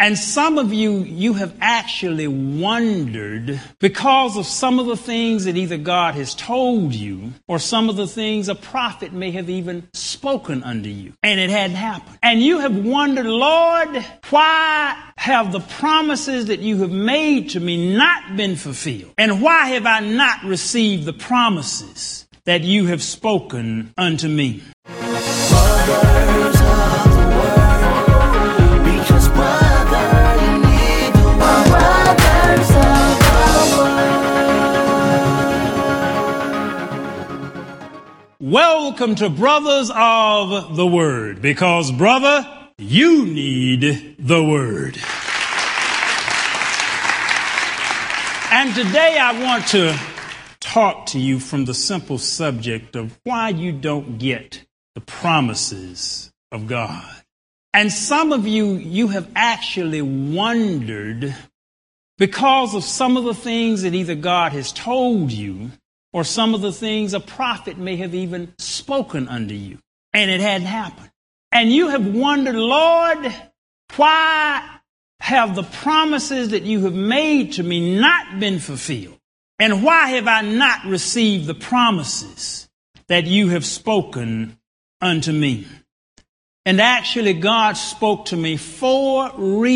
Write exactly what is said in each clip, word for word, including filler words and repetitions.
And some of you, you have actually wondered because of some of the things that either God has told you or some of the things a prophet may have even spoken unto you, and it hadn't happened. And you have wondered, Lord, why have the promises that you have made to me not been fulfilled? And why have I not received the promises that you have spoken unto me? Brothers of the world, because brother, you need the word. Brothers of the world. Welcome to Brothers of the Word, because brother, you need the Word. And today I want to talk to you from the simple subject of why you don't get the promises of God. And some of you, you have actually wondered because of some of the things that either God has told you or some of the things a prophet may have even spoken unto you, and it hadn't happened. And you have wondered, Lord, why have the promises that you have made to me not been fulfilled? And why have I not received the promises that you have spoken unto me? And actually, God spoke to me four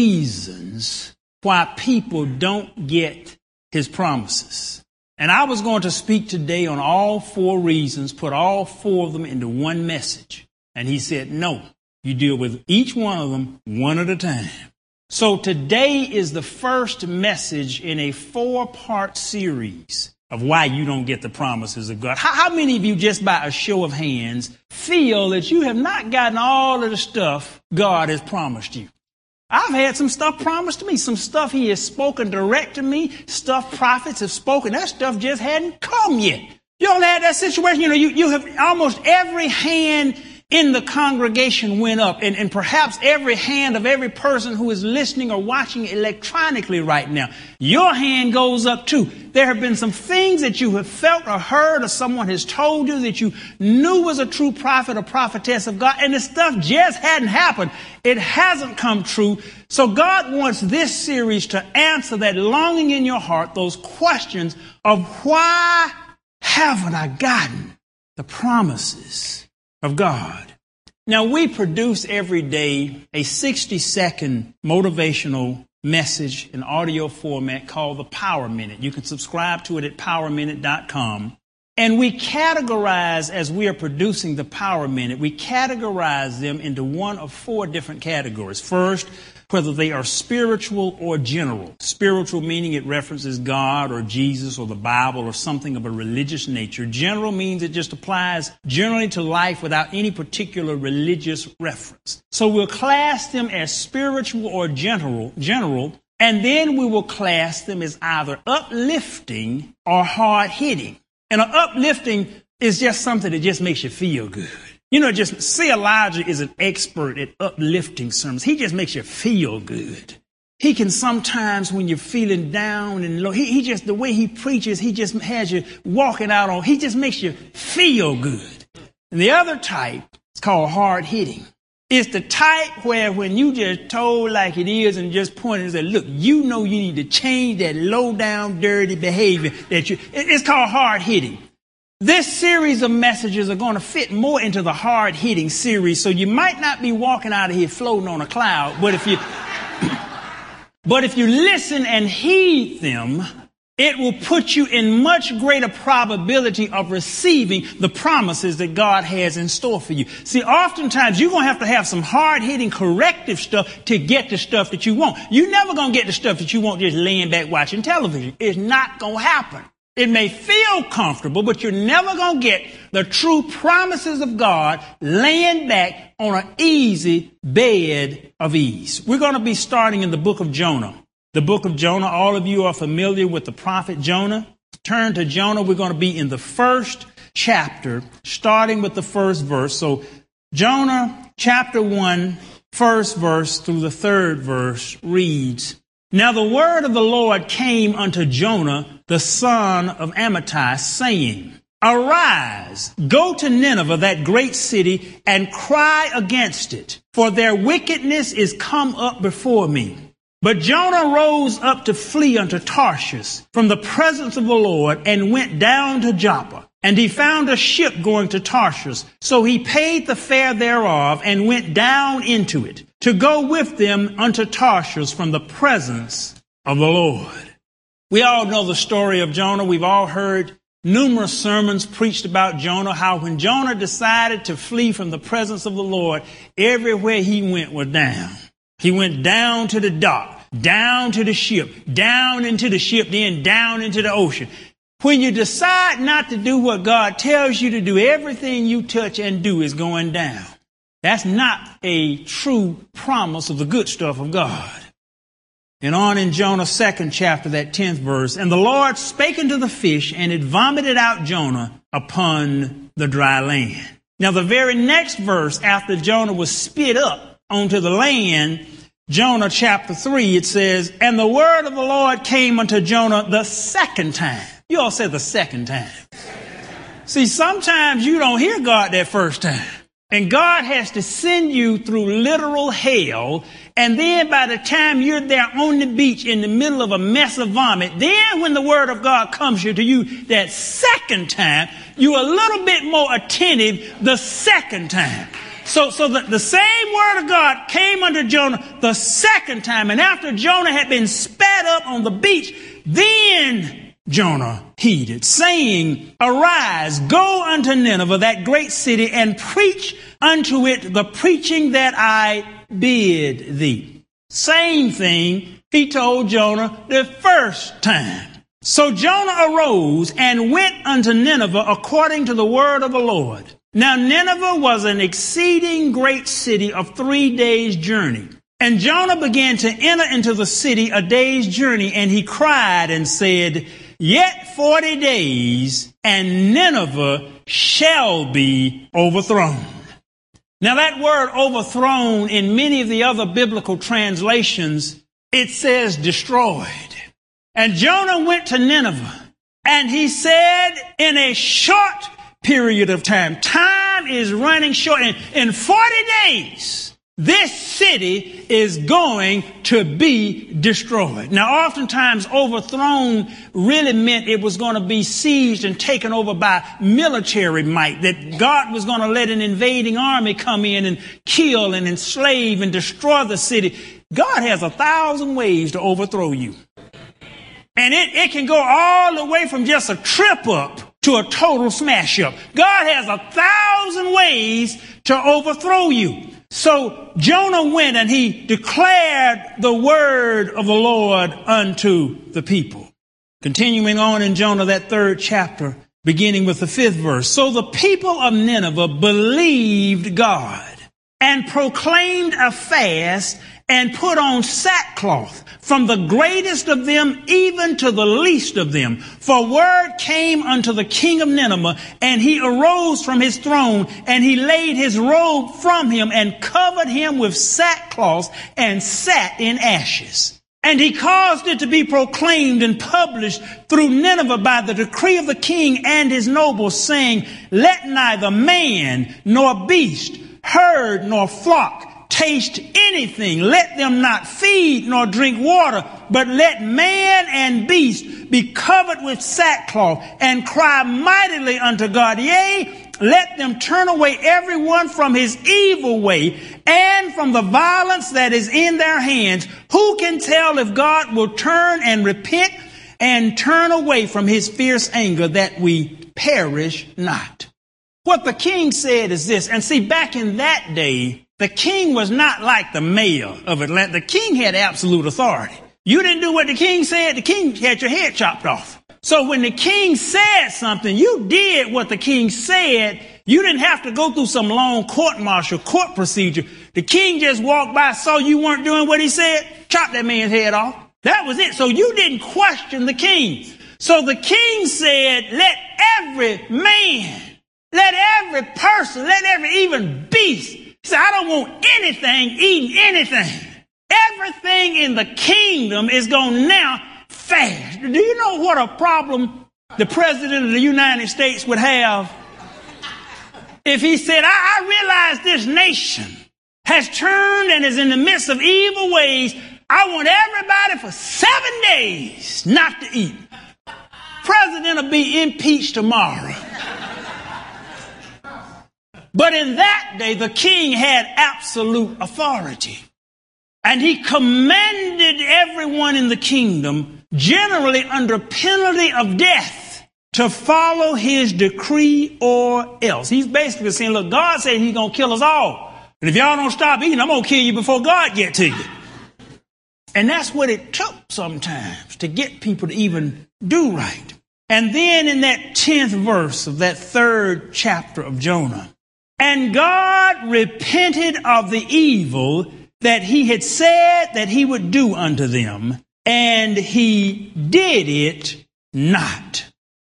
reasons why people don't get his promises. And I was going to speak today on all four reasons, put all four of them into one message. And he said, no, you deal with each one of them one at a time. So today is the first message in a four-part series of why you don't get the promises of God. How, how many of you, just by a show of hands, feel that you have not gotten all of the stuff God has promised you? I've had some stuff promised to me, some stuff he has spoken direct to me, stuff prophets have spoken. That stuff just hadn't come yet. You don't have that situation. You know, you, you have almost every hand in the congregation went up, and, and perhaps every hand of every person who is listening or watching electronically right now, your hand goes up too. There have been some things that you have felt or heard or someone has told you that you knew was a true prophet or prophetess of God, and the stuff just hadn't happened. It hasn't come true. So God wants this series to answer that longing in your heart, those questions of why haven't I gotten the promises of God. Now, we produce every day a sixty second motivational message in audio format called the Power Minute. You can subscribe to it at power minute dot com. And we categorize, as we are producing the Power Minute, we categorize them into one of four different categories. First, whether they are spiritual or general. Spiritual meaning it references God or Jesus or the Bible or something of a religious nature. General means it just applies generally to life without any particular religious reference. So we'll class them as spiritual or general, general, and then we will class them as either uplifting or hard-hitting. And an uplifting is just something that just makes you feel good. You know, just see, Elijah is an expert at uplifting sermons. He just makes you feel good. He can sometimes, when you're feeling down and low, he, he just, the way he preaches, he just has you walking out on, he just makes you feel good. And the other type is called hard hitting. It's the type where when you just told like it is and just pointed and said, look, you know you need to change that low down, dirty behavior that you, it's called hard hitting. This series of messages are going to fit more into the hard-hitting series, so you might not be walking out of here floating on a cloud, but if you, but if you listen and heed them, it will put you in much greater probability of receiving the promises that God has in store for you. See, oftentimes you're going to have to have some hard-hitting corrective stuff to get the stuff that you want. You're never going to get the stuff that you want just laying back watching television. It's not going to happen. It may feel comfortable, but you're never going to get the true promises of God laying back on an easy bed of ease. We're going to be starting in the book of Jonah. The book of Jonah, all of you are familiar with the prophet Jonah. Turn to Jonah. We're going to be in the first chapter, starting with the first verse. So Jonah chapter one, first verse through the third verse reads, Now the word of the Lord came unto Jonah, the son of Amittai, saying, Arise, go to Nineveh, that great city, and cry against it, for their wickedness is come up before me. But Jonah rose up to flee unto Tarshish from the presence of the Lord and went down to Joppa. And he found a ship going to Tarshish. So he paid the fare thereof and went down into it to go with them unto Tarshish from the presence of the Lord. We all know the story of Jonah. We've all heard numerous sermons preached about Jonah, how when Jonah decided to flee from the presence of the Lord, everywhere he went was down. He went down to the dock, down to the ship, down into the ship, then down into the ocean. When you decide not to do what God tells you to do, everything you touch and do is going down. That's not a true promise of the good stuff of God. And on in Jonah's second chapter, that tenth verse, and the Lord spake unto the fish, and it vomited out Jonah upon the dry land. Now, the very next verse after Jonah was spit up onto the land, Jonah chapter three, it says, and the word of the Lord came unto Jonah the second time. You all said the second time. See, sometimes you don't hear God that first time. And God has to send you through literal hell. And then by the time you're there on the beach in the middle of a mess of vomit, then when the word of God comes to you that second time, you're a little bit more attentive the second time. So, so the, the same word of God came unto Jonah the second time. And after Jonah had been spat up on the beach, then Jonah heeded, saying, arise, go unto Nineveh, that great city, and preach unto it the preaching that I bid thee. Same thing he told Jonah the first time. So Jonah arose and went unto Nineveh according to the word of the Lord. Now Nineveh was an exceeding great city of three days' journey. And Jonah began to enter into the city a day's journey, and he cried and said, yet forty days, and Nineveh shall be overthrown. Now that word overthrown, in many of the other biblical translations, it says destroyed. And Jonah went to Nineveh, and he said, in a short period of time, time is running short, and in forty days, this city is going to be destroyed. Now, oftentimes overthrown really meant it was going to be seized and taken over by military might, that God was going to let an invading army come in and kill and enslave and destroy the city. God has a thousand ways to overthrow you. And it, it can go all the way from just a trip up to a total smash up. God has a thousand ways to overthrow you. So Jonah went and he declared the word of the Lord unto the people. Continuing on in Jonah, that third chapter, beginning with the fifth verse. So the people of Nineveh believed God and proclaimed a fast and put on sackcloth, from the greatest of them even to the least of them. For word came unto the king of Nineveh, and he arose from his throne, and he laid his robe from him, and covered him with sackcloth, and sat in ashes. And he caused it to be proclaimed and published through Nineveh by the decree of the king and his nobles, saying, let neither man nor beast, herd nor flock, taste anything. Let them not feed nor drink water, but let man and beast be covered with sackcloth and cry mightily unto God. Yea, let them turn away everyone from his evil way and from the violence that is in their hands. Who can tell if God will turn and repent and turn away from his fierce anger, that we perish not? What the king said is this, and see, back in that day, the king was not like the mayor of Atlanta. The king had absolute authority. You didn't do what the king said, the king had your head chopped off. So when the king said something, you did what the king said. You didn't have to go through some long court-martial court procedure. The king just walked by, saw you weren't doing what he said, chopped that man's head off. That was it. So you didn't question the king. So the king said, let every man, let every person, let every even beast, he said, I don't want anything eating anything. Everything in the kingdom is going to now fast. Do you know what a problem the president of the United States would have if he said, I, I realize this nation has turned and is in the midst of evil ways. I want everybody for seven days not to eat. President will be impeached tomorrow. But in that day, the king had absolute authority. And he commanded everyone in the kingdom, generally under penalty of death, to follow his decree or else. He's basically saying, look, God said he's going to kill us all. And if y'all don't stop eating, I'm going to kill you before God get to you. And that's what it took sometimes to get people to even do right. And then in that tenth verse of that third chapter of Jonah, and God repented of the evil that he had said that he would do unto them, and he did it not.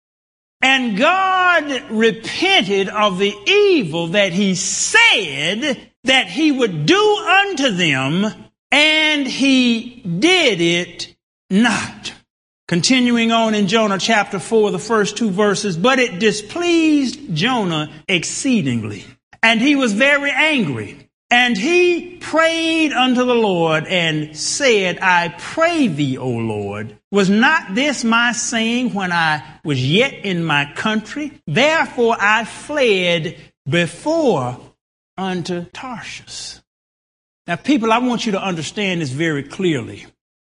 And God repented of the evil that he said that he would do unto them, and he did it not. Continuing on in Jonah chapter four, the first two verses, but it displeased Jonah exceedingly, and he was very angry. And he prayed unto the Lord and said, I pray thee, O Lord, was not this my saying when I was yet in my country? Therefore I fled before unto Tarshish. Now, people, I want you to understand this very clearly.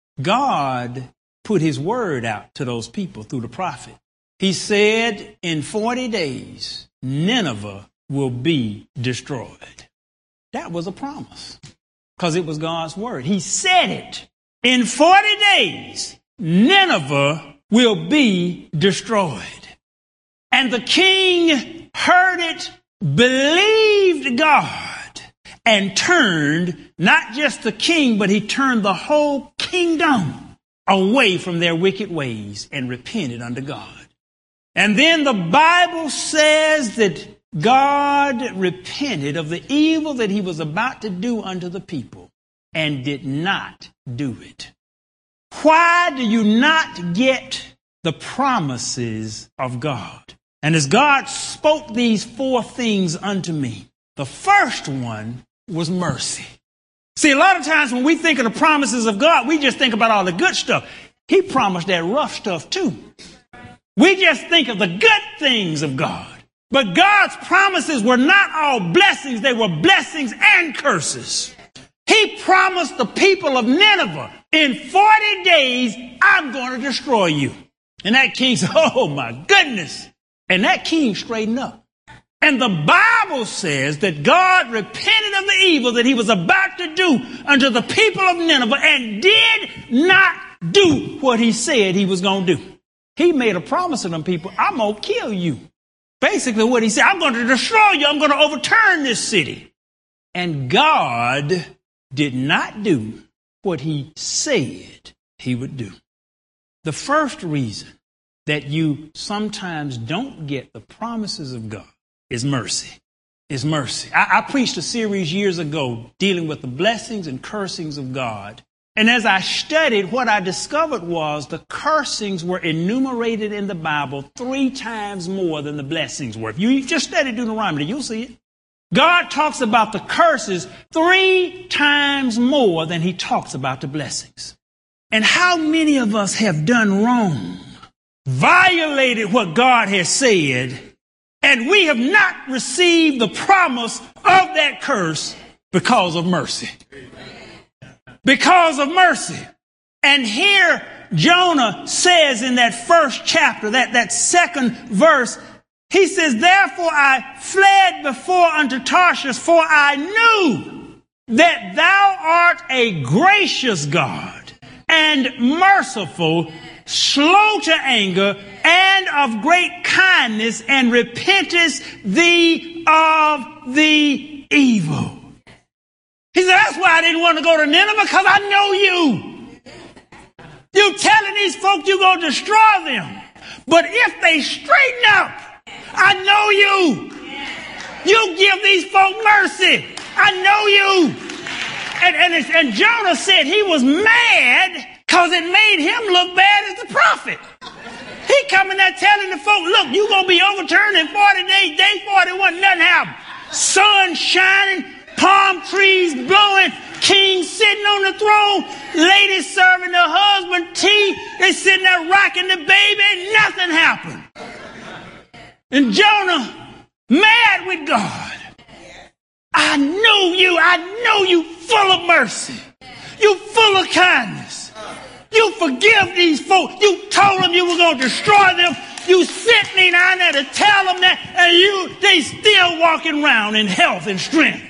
God put his word out to those people through the prophet. He said, in forty days, Nineveh will be destroyed. That was a promise because it was God's word. He said it. In forty days, Nineveh will be destroyed. And the king heard it, believed God, and turned not just the king, but he turned the whole kingdom away from their wicked ways and repented unto God. And then the Bible says that God repented of the evil that he was about to do unto the people and did not do it. Why do you not get the promises of God? And as God spoke these four things unto me, the first one was mercy. See, a lot of times when we think of the promises of God, we just think about all the good stuff. He promised that rough stuff too. We just think of the good things of God. But God's promises were not all blessings. They were blessings and curses. He promised the people of Nineveh, in forty days, I'm going to destroy you. And that king said, oh my goodness. And that king straightened up. And the Bible says that God repented of the evil that he was about to do unto the people of Nineveh and did not do what he said he was going to do. He made a promise to them people, I'm going to kill you. Basically what he said, I'm going to destroy you. I'm going to overturn this city. And God did not do what he said he would do. The first reason that you sometimes don't get the promises of God is mercy. Is mercy. I, I preached a series years ago dealing with the blessings and cursings of God. And as I studied, what I discovered was the cursings were enumerated in the Bible three times more than the blessings were. If you just study Deuteronomy, you'll see it. God talks about the curses three times more than he talks about the blessings. And how many of us have done wrong, violated what God has said, and we have not received the promise of that curse because of mercy. Because of mercy. And here Jonah says in that first chapter, that, that second verse, he says, therefore I fled before unto Tarshish, for I knew that thou art a gracious God and merciful, slow to anger, and of great kindness, and repentest thee of the evil. He said, that's why I didn't want to go to Nineveh, because I know you. You're telling these folks you're going to destroy them. But if they straighten up, I know you. You give these folk mercy. I know you. And, and, it's, and Jonah said he was mad because it made him look bad as the prophet. He coming there telling the folk, look, you're going to be overturned in forty days. Day forty-one, nothing happened. Sun shining, palm trees blowing, king sitting on the throne, ladies serving their husband tea, they sitting there rocking the baby, and nothing happened. And Jonah, mad with God. I knew you, I know you full of mercy. You full of kindness. You forgive these folks. You told them you were going to destroy them. You sent me down there to tell them that, and you, they still walking around in health and strength.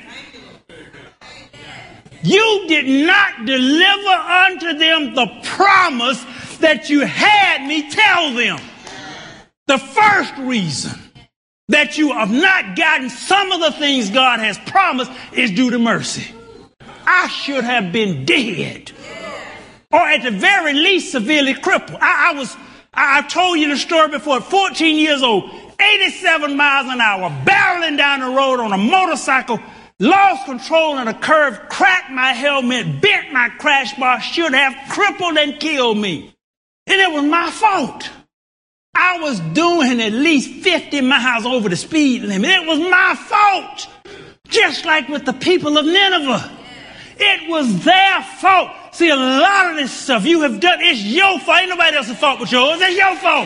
You did not deliver unto them the promise that you had me tell them. The first reason that you have not gotten some of the things God has promised is due to mercy. I should have been dead, or at the very least severely crippled. I, I was, I, I've told you the story before, fourteen years old, eighty-seven miles an hour, barreling down the road on a motorcycle, lost control in a curve, cracked my helmet, bent my crash bar, should have crippled and killed me. And it was my fault. I was doing at least fifty miles over the speed limit. It was my fault. Just like with the people of Nineveh. It was their fault. See, a lot of this stuff you have done, it's your fault. Ain't nobody else's fault but yours. It's your fault.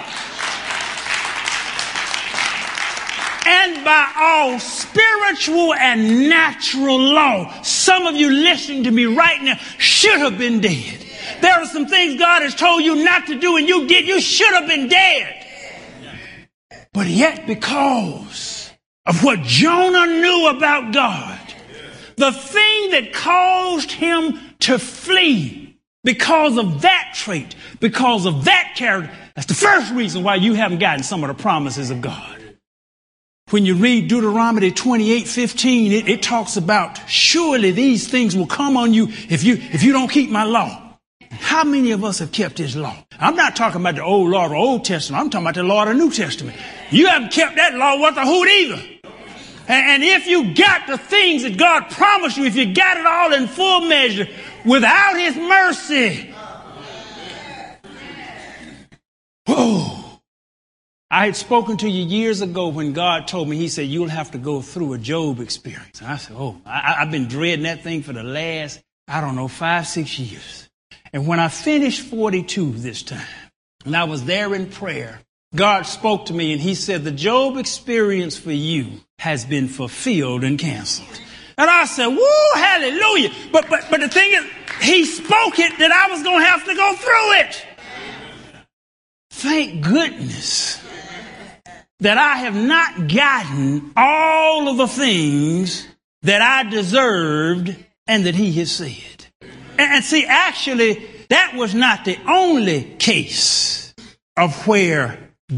And by all spiritual and natural law, some of you listening to me right now should have been dead. There are some things God has told you not to do and you did. You should have been dead. But yet, because of what Jonah knew about God, the thing that caused him to flee, because of that trait, because of that character, that's the first reason why you haven't gotten some of the promises of God. When you read Deuteronomy twenty-eight fifteen, it, it talks about, surely these things will come on you if you, if you don't keep my law. How many of us have kept his law? I'm not talking about the old law or Old Testament. I'm talking about the law of the New Testament. You haven't kept that law worth a hoot either. And if you got the things that God promised you, if you got it all in full measure, without his mercy, whoa. I had spoken to you years ago when God told me, he said, you'll have to go through a Job experience. And I said, oh, I, I've been dreading that thing for the last, I don't know, five, six years. And when I finished forty-two this time, and I was there in prayer, God spoke to me and he said, the Job experience for you has been fulfilled and canceled. And I said, woo, hallelujah. But, but, but the thing is, he spoke it that I was going to have to go through it. Thank goodness that I have not gotten all of the things that I deserved and that he has said. And, and see, actually, that was not the only case of where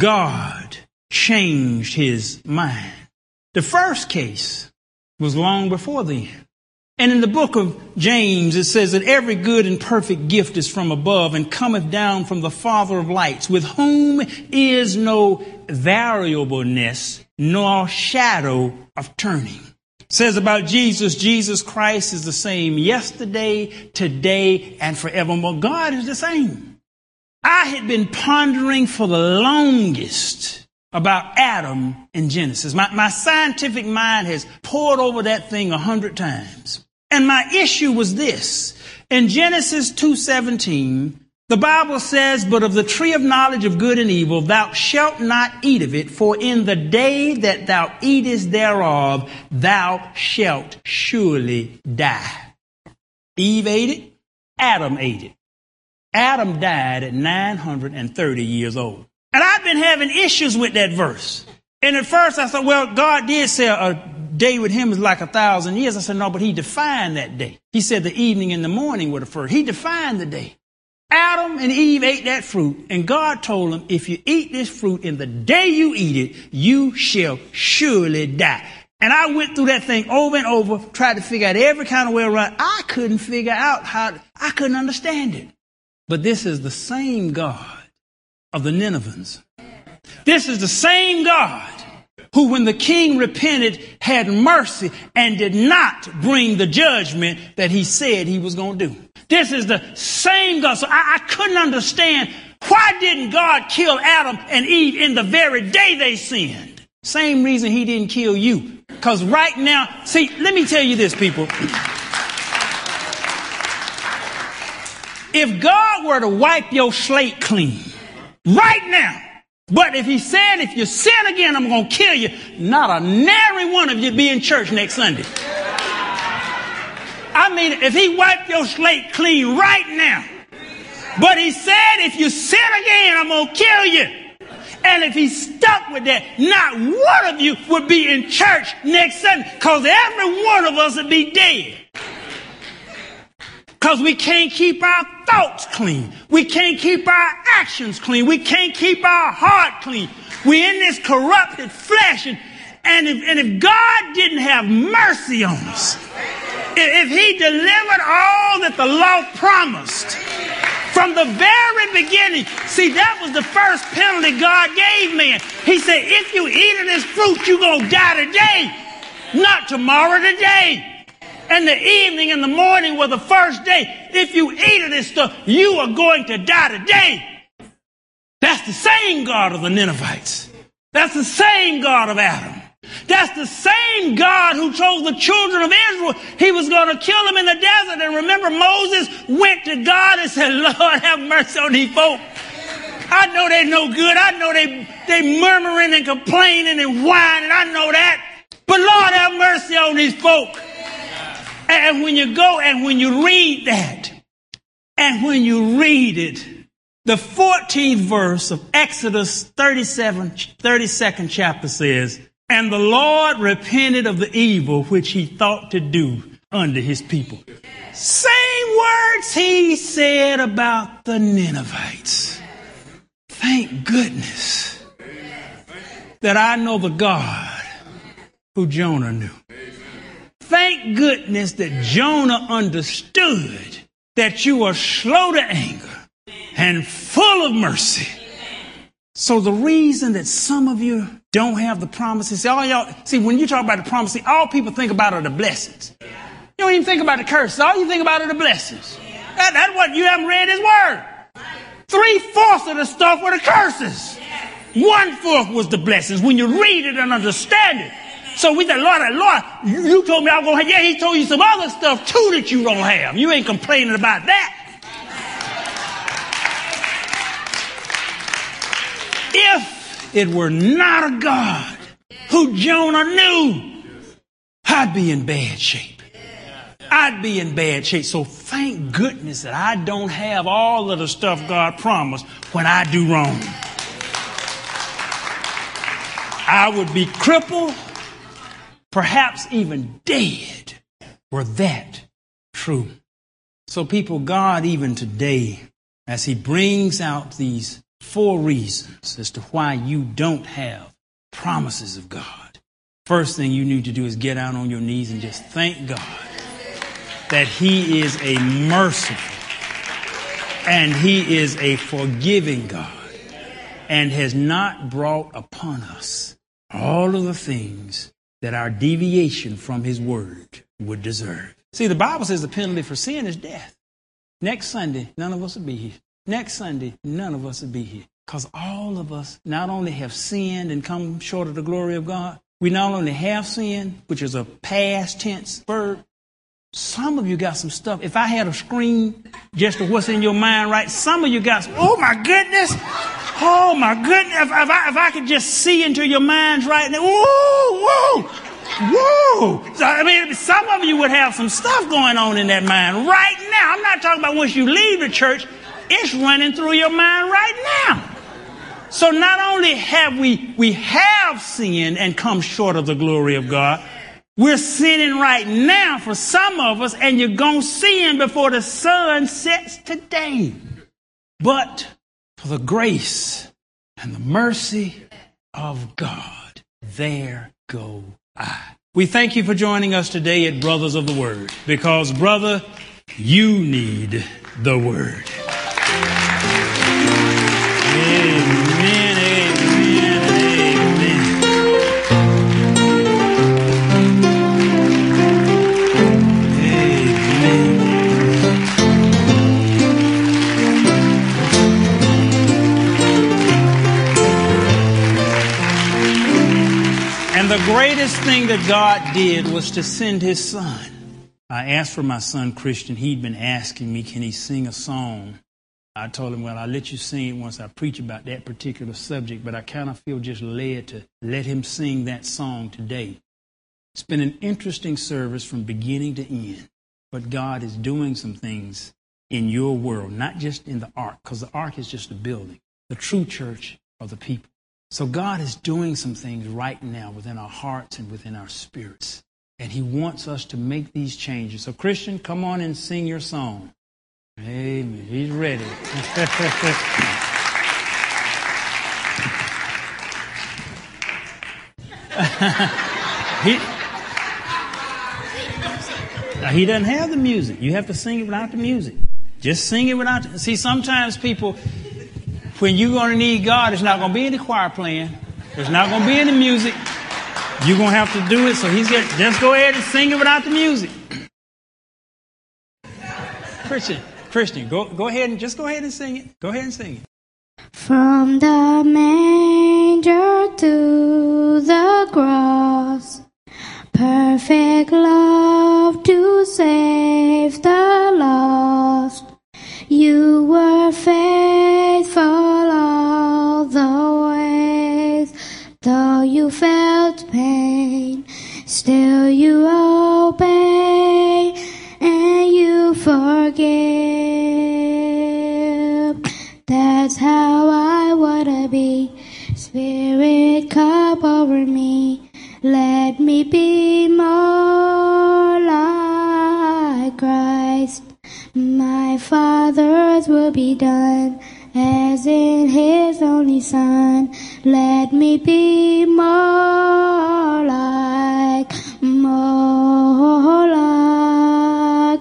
God changed his mind. The first case was long before then. And in the book of James, it says that every good and perfect gift is from above and cometh down from the Father of lights, with whom is no variableness nor shadow of turning. It says about Jesus, Jesus Christ is the same yesterday, today, and forevermore. God is the same. I had been pondering for the longest about Adam in Genesis. My, my scientific mind has pored over that thing a hundred times. And my issue was this. In Genesis two seventeen, the Bible says, but of the tree of knowledge of good and evil, thou shalt not eat of it, for in the day that thou eatest thereof, thou shalt surely die. Eve ate it. Adam ate it. Adam died at nine hundred thirty years old. And I've been having issues with that verse. And at first I thought, well, God did say a day with him is like a thousand years. I said, no, but he defined that day. He said the evening and the morning were the first. He defined the day. Adam and Eve ate that fruit, and God told them, if you eat this fruit in the day you eat it, you shall surely die. And I went through that thing over and over, tried to figure out every kind of way around. I couldn't figure out how, I couldn't understand it. But this is the same God of the Ninevans. This is the same God who, when the king repented, had mercy and did not bring the judgment that he said he was going to do. This is the same God. So I, I couldn't understand, why didn't God kill Adam and Eve in the very day they sinned? Same reason he didn't kill you. Because right now, see, let me tell you this, people. if God were to wipe your slate clean right now, but if he said, if you sin again, I'm going to kill you, not a nary one of you be in church next Sunday. I mean, if he wiped your slate clean right now, but he said, if you sin again, I'm going to kill you. And if he stuck with that, not one of you would be in church next Sunday, because every one of us would be dead. Because we can't keep our thoughts clean. We can't keep our actions clean. We can't keep our heart clean. We're in this corrupted flesh. And, and, if, and if God didn't have mercy on us, if, if he delivered all that the law promised from the very beginning, see, that was the first penalty God gave man. He said, if you eat of this fruit, you're going to die today, not tomorrow, today. And the evening and the morning were the first day. If you eat of this stuff, you are going to die today. That's the same God of the Ninevites. That's the same God of Adam. That's the same God who told the children of Israel he was going to kill them in the desert. And remember, Moses went to God and said, Lord, have mercy on these folk. I know they're no good. I know they, they murmuring and complaining and whining. I know that. But Lord, have mercy on these folk. And when you go and when you read that, and when you read it, the fourteenth verse of Exodus thirty-seven, thirty-second chapter says, and the Lord repented of the evil which he thought to do unto his people. Same words he said about the Ninevites. Thank goodness that I know the God who Jonah knew. Thank goodness that Jonah understood that you are slow to anger and full of mercy. So the reason that some of you don't have the promises, see, all y'all, see, when you talk about the promises, all people think about are the blessings. You don't even think about the curses. All you think about are the blessings. That, that's what you haven't read his word. Three-fourths of the stuff were the curses. One-fourth was the blessings when you read it and understand it. So we said, Lord, Lord, you, you told me I was going to have, yeah, he told you some other stuff too that you don't have. You ain't complaining about that. If it were not a God who Jonah knew, I'd be in bad shape. I'd be in bad shape. So thank goodness that I don't have all of the stuff God promised when I do wrong. I would be crippled, perhaps even dead, were that true. So people, God even today, as he brings out these four reasons as to why you don't have promises of God, first thing you need to do is get out on your knees and just thank God that he is a merciful and he is a forgiving God and has not brought upon us all of the things that our deviation from his word would deserve. See, the Bible says the penalty for sin is death. Next Sunday, none of us will be here. Next Sunday, none of us will be here. Because all of us not only have sinned and come short of the glory of God, we not only have sinned, which is a past tense verb, some of you got some stuff. If I had a screen just of what's in your mind, right, some of you got some, oh my goodness, oh my goodness, if, if, I, if I could just see into your minds right now, whoa, whoa, whoa. So, I mean, some of you would have some stuff going on in that mind right now. I'm not talking about once you leave the church, it's running through your mind right now. So not only have we, we have sinned and come short of the glory of God, we're sinning right now for some of us, and you're going to sin before the sun sets today. But for the grace and the mercy of God, there go I. We thank you for joining us today at Brothers of the Word, because, brother, you need the Word. Amen, amen, amen. And the greatest thing that God did was to send his son I asked for my son Christian. He'd been asking me, can he sing a song? I told him, well, I'll let you sing it once I preach about that particular subject, but I kind of feel just led to let him sing that song today. It's been an interesting service from beginning to end, but God is doing some things in your world, not just in the ark, because the ark is just a building. The true church are the people. So God is doing some things right now within our hearts and within our spirits, and he wants us to make these changes. So Christian, come on and sing your song. Amen. He's ready. he, now, he doesn't have the music. You have to sing it without the music. Just sing it without. The, see, sometimes people, when you're going to need God, it's not going to be in the choir playing. It's not going to be in the music. You're going to have to do it. So he's get, just go ahead and sing it without the music. Christian. Christian, go go ahead and just go ahead and sing it. Go ahead and sing it. From the manger to the cross, perfect love to save the lost. You were faithful all the ways, though you felt pain, still you obey and you forgive. That's how I wanna be. Spirit, come over me. Let me be more like Christ. My Father's will be done as in his only Son. Let me be more like, more like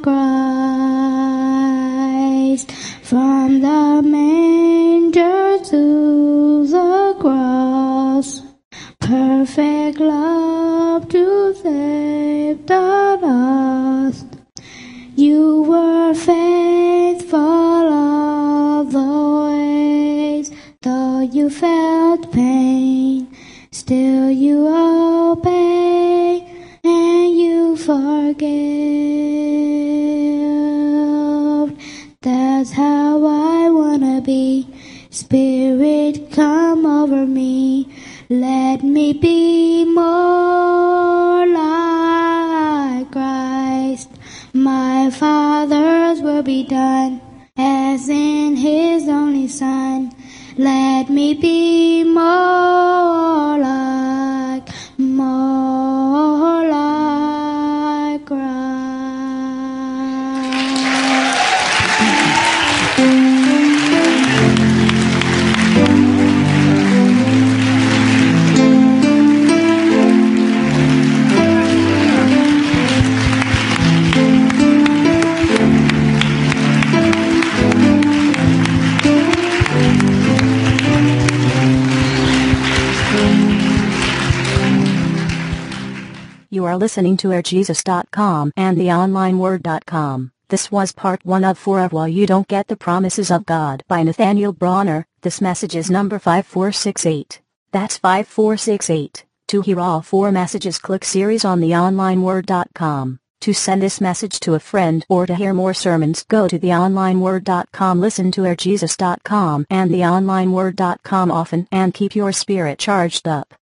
Christ. From the manger to the cross, perfect love to save the lost. You were faithful all the ways, though you felt pain, still you obey and you forgive. That's how I wanna be. Spirit, come over me. Let me be more like Christ. My Father's will be done as in his only Son. Let me be more like, more like Christ. You are listening to air jesus dot com and the online word dot com. This was part one of four of Why You Don't Get the Promises of God by Nathaniel Bronner. This message is number five four six eight. That's five four six eight. To hear all four messages, click series on the online word dot com. To send this message to a friend or to hear more sermons, go to the online word dot com. Listen to air jesus dot com and the online word dot com often and keep your spirit charged up.